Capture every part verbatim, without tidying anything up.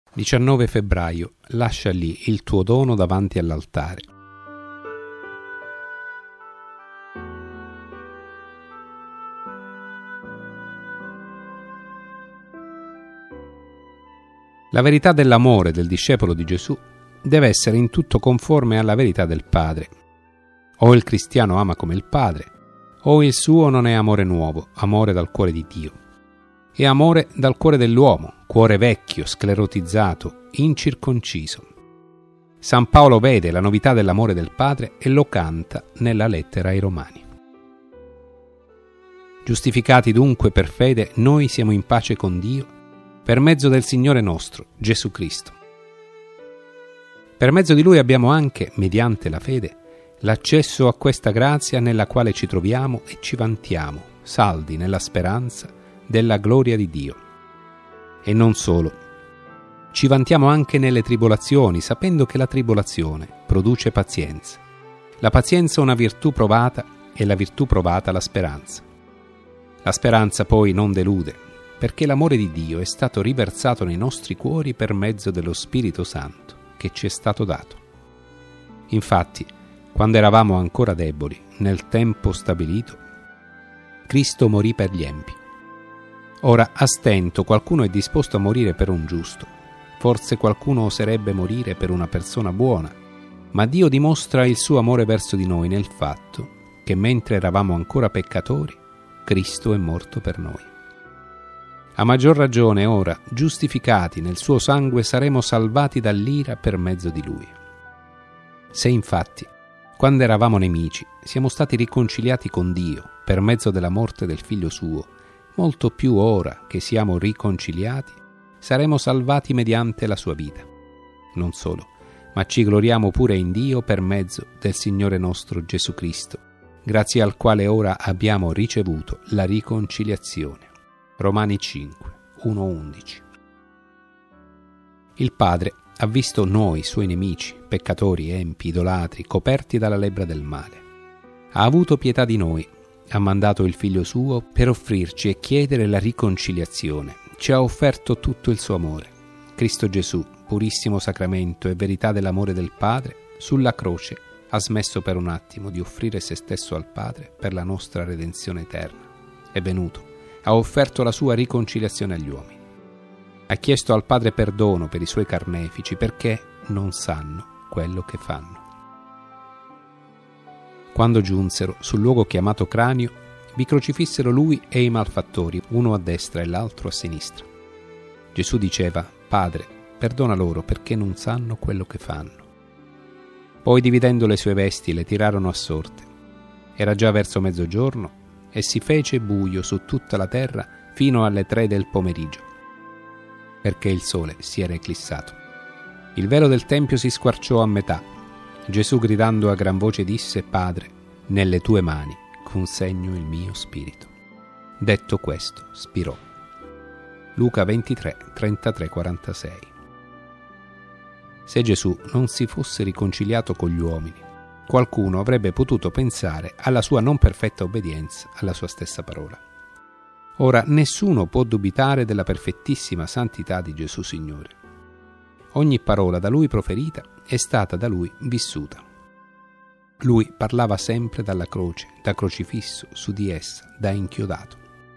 diciannove febbraio. Lascia lì il tuo dono davanti all'altare. La verità dell'amore del discepolo di Gesù deve essere in tutto conforme alla verità del Padre. O il cristiano ama come il Padre, o il suo non è amore nuovo, amore dal cuore di Dio. È amore dal cuore dell'uomo, cuore vecchio, sclerotizzato, incirconciso. San Paolo vede la novità dell'amore del Padre e lo canta nella lettera ai Romani. Giustificati dunque per fede, noi siamo in pace con Dio per mezzo del Signore nostro, Gesù Cristo. Per mezzo di Lui abbiamo anche, mediante la fede, l'accesso a questa grazia nella quale ci troviamo e ci vantiamo, saldi nella speranza della gloria di Dio. E non solo, ci vantiamo anche nelle tribolazioni, sapendo che la tribolazione produce pazienza. La pazienza una virtù provata e la virtù provata la speranza. La speranza poi non delude, perché l'amore di Dio è stato riversato nei nostri cuori per mezzo dello Spirito Santo che ci è stato dato. Infatti, quando eravamo ancora deboli, nel tempo stabilito, Cristo morì per gli empi. Ora, a stento, qualcuno è disposto a morire per un giusto. Forse qualcuno oserebbe morire per una persona buona, ma Dio dimostra il suo amore verso di noi nel fatto che mentre eravamo ancora peccatori, Cristo è morto per noi. A maggior ragione ora, giustificati nel suo sangue, saremo salvati dall'ira per mezzo di Lui. Se infatti, quando eravamo nemici, siamo stati riconciliati con Dio per mezzo della morte del Figlio suo, molto più ora che siamo riconciliati, saremo salvati mediante la sua vita. Non solo, ma ci gloriamo pure in Dio per mezzo del Signore nostro Gesù Cristo, grazie al quale ora abbiamo ricevuto la riconciliazione. Romani cinque, uno undici. Il Padre ha visto noi, suoi nemici, peccatori, empi, idolatri, coperti dalla lebbra del male. Ha avuto pietà di noi, ha mandato il Figlio suo per offrirci e chiedere la riconciliazione. Ci ha offerto tutto il suo amore. Cristo Gesù, purissimo sacramento e verità dell'amore del Padre, sulla croce ha smesso per un attimo di offrire se stesso al Padre per la nostra redenzione eterna. È venuto, ha offerto la sua riconciliazione agli uomini. Ha chiesto al Padre perdono per i suoi carnefici perché non sanno quello che fanno. Quando giunsero sul luogo chiamato Cranio, vi crocifissero lui e i malfattori, uno a destra e l'altro a sinistra. Gesù diceva: Padre, perdona loro perché non sanno quello che fanno. Poi, dividendo le sue vesti, le tirarono a sorte. Era già verso mezzogiorno e si fece buio su tutta la terra fino alle tre del pomeriggio, perché il sole si era eclissato. Il velo del tempio si squarciò a metà. Gesù, gridando a gran voce, disse: Padre, nelle tue mani consegno il mio spirito. Detto questo, spirò. Luca ventitré, trentatré quarantasei. Se Gesù non si fosse riconciliato con gli uomini, qualcuno avrebbe potuto pensare alla sua non perfetta obbedienza alla sua stessa parola. Ora, nessuno può dubitare della perfettissima santità di Gesù Signore. Ogni parola da Lui proferita è stata da Lui vissuta. Lui parlava sempre dalla croce, da crocifisso, su di essa, da inchiodato.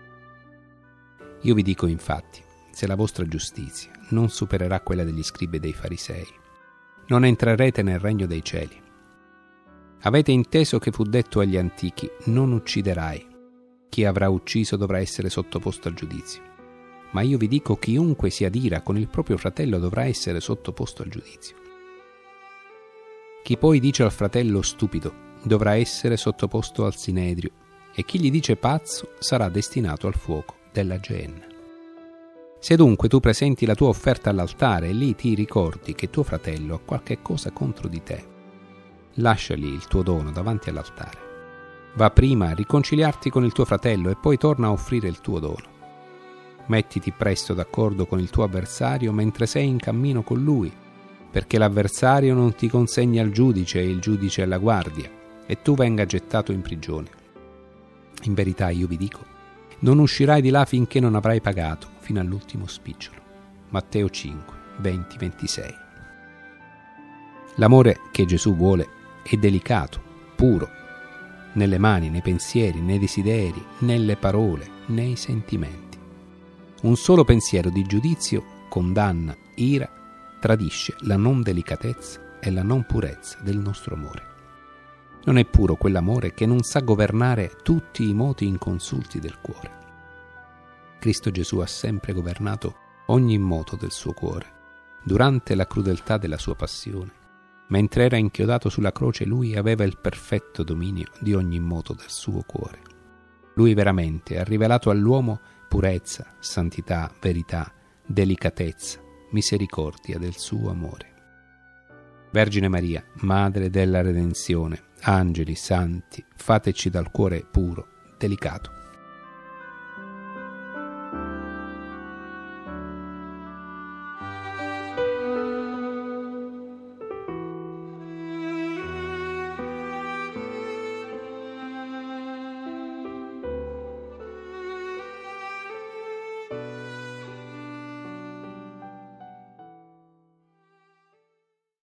Io vi dico infatti, se la vostra giustizia non supererà quella degli scribi e dei farisei, non entrerete nel regno dei cieli. Avete inteso che fu detto agli antichi: non ucciderai. Chi avrà ucciso dovrà essere sottoposto al giudizio. Ma io vi dico, chiunque si adira con il proprio fratello dovrà essere sottoposto al giudizio. Chi poi dice al fratello stupido dovrà essere sottoposto al sinedrio, e chi gli dice pazzo sarà destinato al fuoco della Geenna. Se dunque tu presenti la tua offerta all'altare e lì ti ricordi che tuo fratello ha qualche cosa contro di te, lasciagli il tuo dono davanti all'altare. Va prima a riconciliarti con il tuo fratello e poi torna a offrire il tuo dono. Mettiti presto d'accordo con il tuo avversario mentre sei in cammino con lui, perché l'avversario non ti consegni al giudice e il giudice alla guardia, e tu venga gettato in prigione. In verità io vi dico, non uscirai di là finché non avrai pagato fino all'ultimo spicciolo. Matteo cinque, venti ventisei. L'amore che Gesù vuole è delicato, puro, nelle mani, nei pensieri, nei desideri, nelle parole, nei sentimenti. Un solo pensiero di giudizio, condanna, ira, tradisce la non delicatezza e la non purezza del nostro amore. Non è puro quell'amore che non sa governare tutti i moti inconsulti del cuore. Cristo Gesù ha sempre governato ogni moto del suo cuore. Durante la crudeltà della sua passione, mentre era inchiodato sulla croce, lui aveva il perfetto dominio di ogni moto del suo cuore. Lui veramente ha rivelato all'uomo purezza, santità, verità, delicatezza, misericordia del suo amore. Vergine Maria, Madre della Redenzione, angeli, santi, fateci dal cuore puro, delicato.